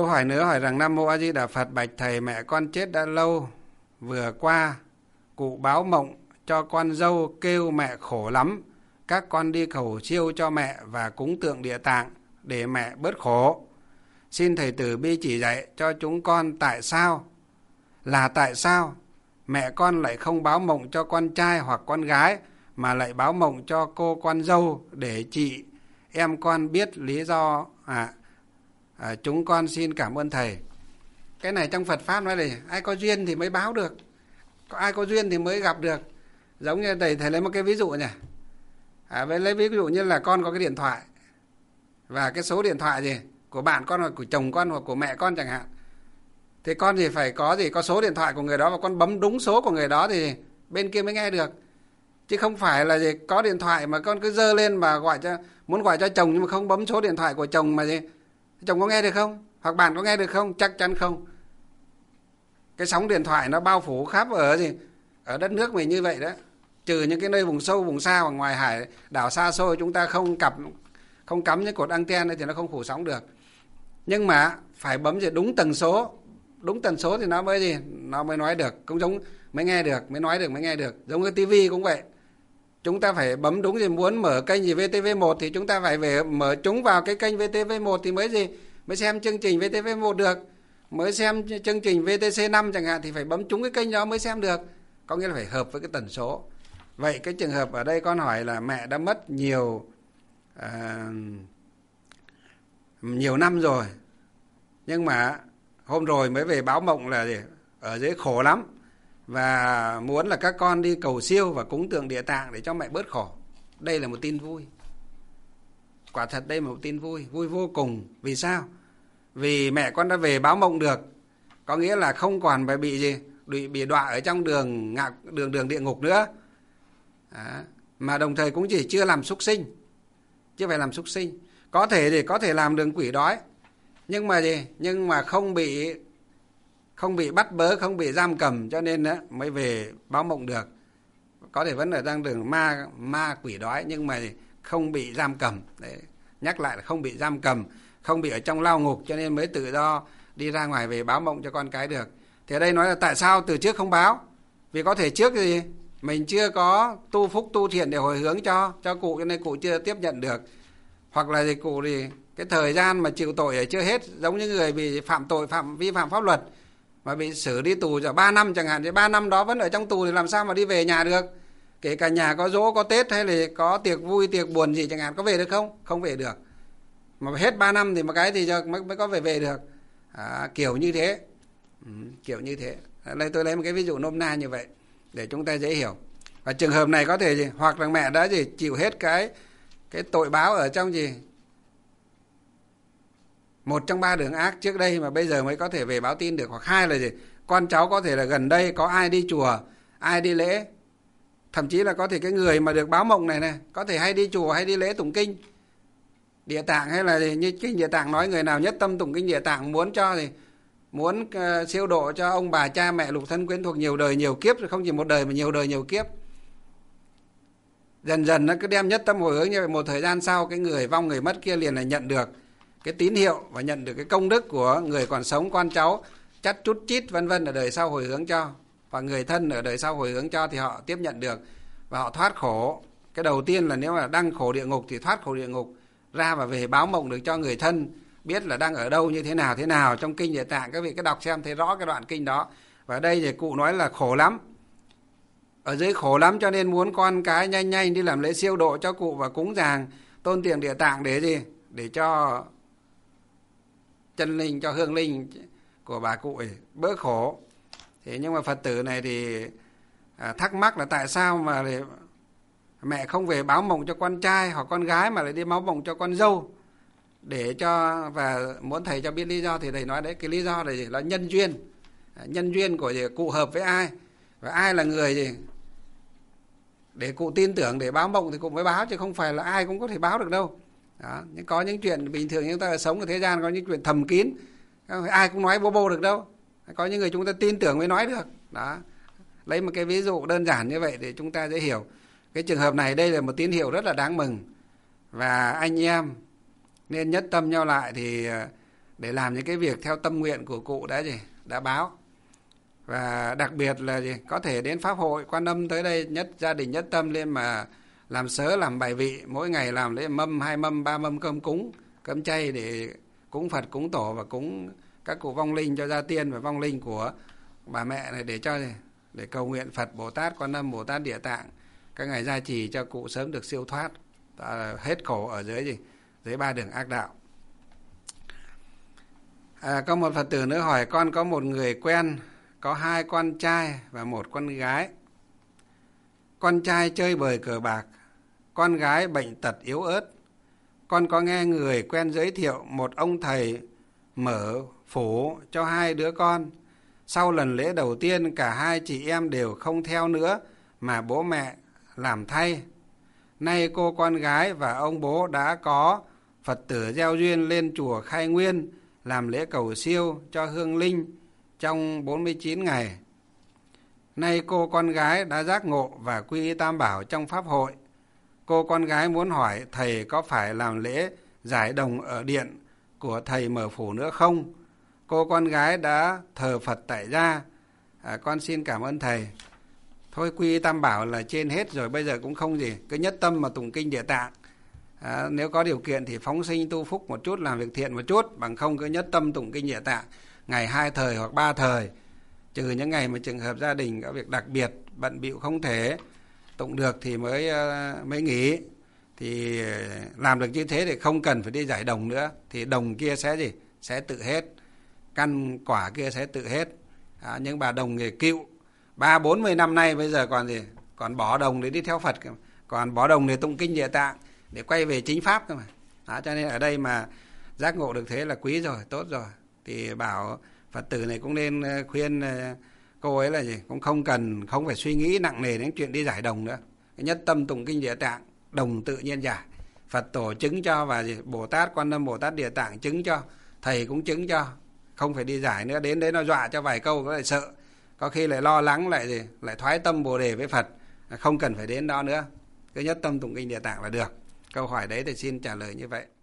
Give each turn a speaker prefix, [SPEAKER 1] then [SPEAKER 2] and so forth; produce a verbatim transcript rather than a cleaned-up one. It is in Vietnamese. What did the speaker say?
[SPEAKER 1] câu hỏi nữa hỏi rằng: Nam Mô A Di Đà Phật, bạch thầy, mẹ con chết đã lâu, vừa qua cụ báo mộng cho con dâu kêu mẹ khổ lắm, các con đi cầu siêu cho mẹ và cúng tượng Địa Tạng để mẹ bớt khổ. Xin thầy từ bi chỉ dạy cho chúng con tại sao, là tại sao mẹ con lại không báo mộng cho con trai hoặc con gái mà lại báo mộng cho cô con dâu, để chị em con biết lý do. À, à chúng con xin cảm ơn thầy. Cái này trong Phật pháp nói là ai có duyên thì mới báo được, có ai có duyên thì mới gặp được. Giống như thầy thầy lấy một cái ví dụ nhỉ. À, với lấy ví dụ như là con có cái điện thoại và cái số điện thoại gì của bạn con hoặc của chồng con hoặc của mẹ con chẳng hạn, thì con thì phải có gì có số điện thoại của người đó và con bấm đúng số của người đó thì bên kia mới nghe được. Chứ không phải là gì có điện thoại mà con cứ dơ lên mà gọi cho muốn gọi cho chồng nhưng mà không bấm số điện thoại của chồng mà gì, chồng có nghe được không? Hoặc bạn có nghe được không? Chắc chắn không. Cái sóng điện thoại nó bao phủ khắp ở gì ở đất nước mình như vậy đó. Trừ những cái nơi vùng sâu vùng xa và ngoài hải đảo xa xôi chúng ta không cặp không cắm những cột anten thì nó không phủ sóng được. Nhưng mà phải bấm gì đúng tần số, đúng tần số thì nó mới gì nó mới nói được, cũng giống mới nghe được, mới nói được, mới nghe được. Giống cái tivi cũng vậy, chúng ta phải bấm đúng gì, muốn mở kênh gì vê tê vê một thì chúng ta phải về mở chúng vào cái kênh vê tê vê một thì mới gì mới xem chương trình vê tê vê một được. Mới xem chương trình vê tê xê năm chẳng hạn thì phải bấm trúng cái kênh đó mới xem được, có nghĩa là phải hợp với cái tần số. Vậy cái trường hợp ở đây con hỏi là mẹ đã mất nhiều à, nhiều năm rồi, nhưng mà hôm rồi mới về báo mộng là gì? Ở dưới khổ lắm và muốn là các con đi cầu siêu và cúng tượng Địa Tạng để cho mẹ bớt khổ. Đây là một tin vui, quả thật đây là một tin vui, vui vô cùng. Vì sao? Vì mẹ con đã về báo mộng được, có nghĩa là không còn phải bị gì bị bị đọa ở trong đường ngạ, đường đường địa ngục nữa. Đó. Mà đồng thời cũng chỉ chưa làm súc sinh, chưa phải làm súc sinh. Có thể thì có thể làm đường quỷ đói, nhưng mà gì nhưng mà không bị không bị bắt bớ, không bị giam cầm, cho nên đó, mới về báo mộng được. Có thể vẫn ở đang đường ma ma quỷ đói nhưng mà không bị giam cầm. Đấy, nhắc lại là không bị giam cầm, không bị ở trong lao ngục, cho nên mới tự do đi ra ngoài về báo mộng cho con cái được. Thì ở đây nói là tại sao từ trước không báo? Vì có thể trước gì mình chưa có tu phúc tu thiện để hồi hướng cho cho cụ, cho nên cụ chưa tiếp nhận được. Hoặc là gì cụ thì cái thời gian mà chịu tội ở chưa hết, giống như người bị phạm tội, phạm vi phạm pháp luật mà bị xử đi tù cho ba năm chẳng hạn, thì ba năm đó vẫn ở trong tù thì làm sao mà đi về nhà được? Kể cả nhà có dỗ, có Tết hay là có tiệc vui, tiệc buồn gì chẳng hạn, có về được không? Không về được. Mà hết ba năm thì một cái thì mới, mới có về về được. À, kiểu như thế. Ừ, kiểu như thế. Đây tôi lấy một cái ví dụ nôm na như vậy để chúng ta dễ hiểu. Và trường hợp này có thể gì hoặc là mẹ đã gì chịu hết cái cái tội báo ở trong gì một trong ba đường ác trước đây mà bây giờ mới có thể về báo tin được. Hoặc hai là gì con cháu có thể là gần đây có ai đi chùa, ai đi lễ, thậm chí là có thể cái người mà được báo mộng này này có thể hay đi chùa hay đi lễ tụng kinh Địa Tạng, hay là gì, như kinh Địa Tạng nói người nào nhất tâm tụng kinh Địa Tạng muốn cho thì muốn uh, siêu độ cho ông bà cha mẹ lục thân quyến thuộc nhiều đời nhiều kiếp, rồi không chỉ một đời mà nhiều đời nhiều kiếp. Dần dần nó cứ đem nhất tâm hồi hướng như vậy, một thời gian sau cái người vong người mất kia liền là nhận được cái tín hiệu và nhận được cái công đức của người còn sống, con cháu chắt chút chít vân vân ở đời sau hồi hướng cho, và người thân ở đời sau hồi hướng cho thì họ tiếp nhận được và họ thoát khổ. Cái đầu tiên là nếu mà đang khổ địa ngục thì thoát khổ địa ngục ra và về báo mộng được cho người thân biết là đang ở đâu như thế nào thế nào. Trong kinh Địa Tạng các vị cứ đọc xem thấy rõ cái đoạn kinh đó. Và ở đây thì cụ nói là khổ lắm, ở dưới khổ lắm, cho nên muốn con cái nhanh nhanh đi làm lễ siêu độ cho cụ và cúng dường tôn tiền Địa Tạng để gì, để cho chân linh, cho hương linh của bà cụ ấy bớt khổ. Thế nhưng mà Phật tử này thì à, thắc mắc là tại sao mà lại mẹ không về báo mộng cho con trai hoặc con gái mà lại đi báo mộng cho con dâu để cho, và muốn thầy cho biết lý do. Thì thầy nói đấy, cái lý do là gì? Là nhân duyên, nhân duyên của gì? Cụ hợp với ai và ai là người gì để cụ tin tưởng để báo mộng thì cụ mới báo, chứ không phải là ai cũng có thể báo được đâu. Đó. Nhưng có những chuyện bình thường chúng ta sống ở thế gian, có những chuyện thầm kín, không phải ai cũng nói bô bô được đâu. Có những người chúng ta tin tưởng mới nói được. Đó. Lấy một cái ví dụ đơn giản như vậy để chúng ta dễ hiểu. Cái trường hợp này đây là một tín hiệu rất là đáng mừng, và anh em nên nhất tâm nhau lại thì để làm những cái việc theo tâm nguyện của cụ đã gì đã báo. Và đặc biệt là gì có thể đến pháp hội Quan Âm tới đây, nhất gia đình nhất tâm lên mà làm sớ làm bài vị, mỗi ngày làm lễ mâm, hai mâm, ba mâm cơm cúng, cơm chay để cúng Phật, cúng tổ và cúng các cụ vong linh cho gia tiên và vong linh của bà mẹ này, để cho để cầu nguyện Phật, Bồ Tát, Quan Âm, Bồ Tát Địa Tạng các ngài gia trì cho cụ sớm được siêu thoát, hết khổ ở dưới gì dưới ba đường ác đạo. À, có một Phật tử nữa hỏi: con có một người quen có hai con trai và một con gái. Con trai chơi bời cờ bạc, con gái bệnh tật yếu ớt. Con có nghe người quen giới thiệu một ông thầy mở phủ cho hai đứa con. Sau lần lễ đầu tiên, cả hai chị em đều không theo nữa mà bố mẹ làm thay. Nay cô con gái và ông bố đã có Phật tử gieo duyên lên chùa Khai Nguyên làm lễ cầu siêu cho hương linh trong bốn mươi chín ngày. Nay cô con gái đã giác ngộ và quy y Tam Bảo trong pháp hội. Cô con gái muốn hỏi thầy có phải làm lễ giải đồng ở điện của thầy mở phủ nữa không? Cô con gái đã thờ Phật tại gia. À, con xin cảm ơn thầy. Thôi, quy y Tam Bảo là trên hết rồi, bây giờ cũng không gì, cứ nhất tâm mà tụng kinh Địa Tạng. À, nếu có điều kiện thì phóng sinh tu phúc một chút, làm việc thiện một chút, bằng không cứ nhất tâm tụng kinh Địa Tạng ngày hai thời hoặc ba thời, trừ những ngày mà trường hợp gia đình có việc đặc biệt bận bịu không thể tụng được thì mới mới nghỉ. Thì làm được như thế thì không cần phải đi giải đồng nữa, thì đồng kia sẽ gì sẽ tự hết, căn quả kia sẽ tự hết. À, nhưng bà đồng người cựu ba bốn mươi năm nay bây giờ còn gì còn bỏ đồng để đi theo Phật, còn bỏ đồng để tụng kinh Địa Tạng để quay về chính pháp cơ mà. Đó, cho nên ở đây mà giác ngộ được thế là quý rồi, tốt rồi. Thì bảo Phật tử này cũng nên khuyên cô ấy là gì cũng không cần không phải suy nghĩ nặng nề đến chuyện đi giải đồng nữa. Nhất tâm tụng kinh Địa Tạng, đồng tự nhiên giải. Phật tổ chứng cho và gì Bồ Tát Quan Âm, Bồ Tát Địa Tạng chứng cho, thầy cũng chứng cho, không phải đi giải nữa. Đến đấy nó dọa cho vài câu có lại sợ, có khi lại lo lắng, lại gì lại thoái tâm Bồ đề với Phật, không cần phải đến đó nữa. Cứ nhất tâm tụng kinh Địa Tạng là được. Câu hỏi đấy thì xin trả lời như vậy.